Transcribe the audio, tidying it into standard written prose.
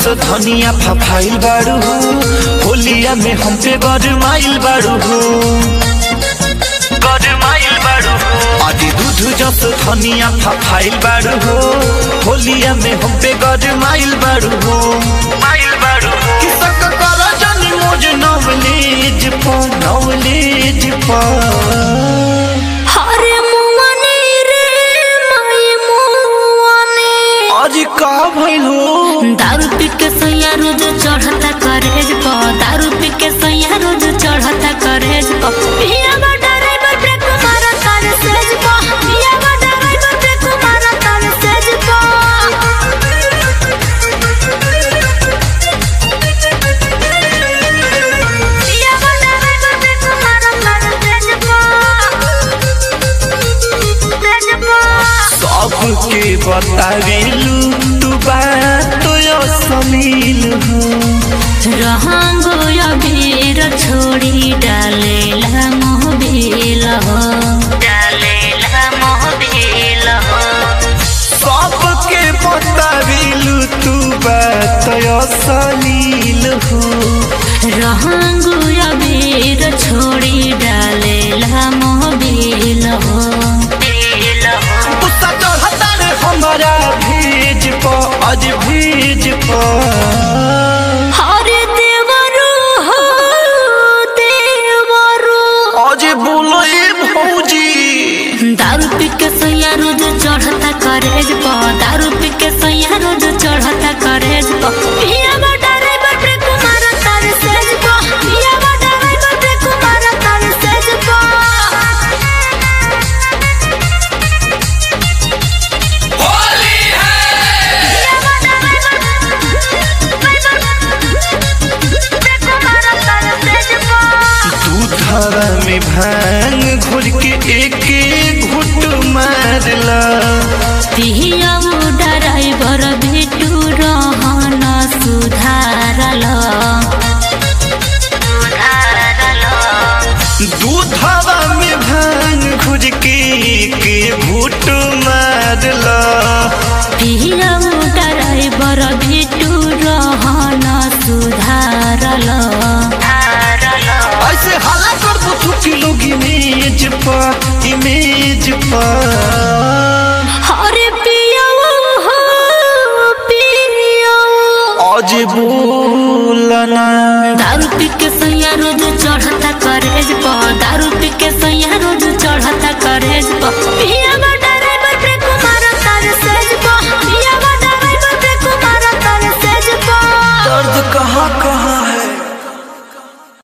जस धनिया फफाइल बारू हो, होलिया में हम पे गरमाइल बारू हो, गरमाइल बारू हो। आदि दूध जस धनिया फफाइल बारू हो, होलिया में हम पे गरमाइल बारू हो, माइल बारू हो। किसक कर जनी मोज नवलेज पा, नवलेज पा। का भइल हो? दारू पी के सैया रोज चढ़ता करेज प, दारू पी के सैया रोज चढ़ता करेज प। पिया बा ड्राइवर ब्रेक मारा तार सेज प, पिया बा ड्राइवर ब्रेक मारा तार सेज प। पिया बा ड्राइवर ब्रेक मारा तार सेज प। सबके बतावेलू बात यो समील हो, रहंगो अबीर छोड़ी डालेला मोहबिल हो, डालेला मोहबिल हो। सबके बतावेलू तू बात यो समील हो, रहंगो अबीर छोड़ी डालेला मोहबिल हो। हमारा भेज पा, आज भेज पा। हरे देवरू हो देवरू, आज बोलो ए भौजी। दारू पी के सैया रोज चढ़ता करेज प, दारू पी के सैया रोज चढ़ता करेज प। पिया बा ड्राइवर ब्रेक मारा तार सेज प, पिया बा ड्राइवर ब्रेक मारा तार सेज प। दूधवा में भांग घोर के एक घुट मारला, पिया ड्राइवर भेटू रहन सुधारल, दूधवा में भांग घोर के एक घुट मारला। पिया ड्राइवर भेटू रहन सुधारल। ऐसे हाला कर दो छुट्टी लोग इमेज पा, इमेज पा। अरे पिया हो पिया, आज बोलना। दारू पी के सैया रोज चढ़ता करेज प,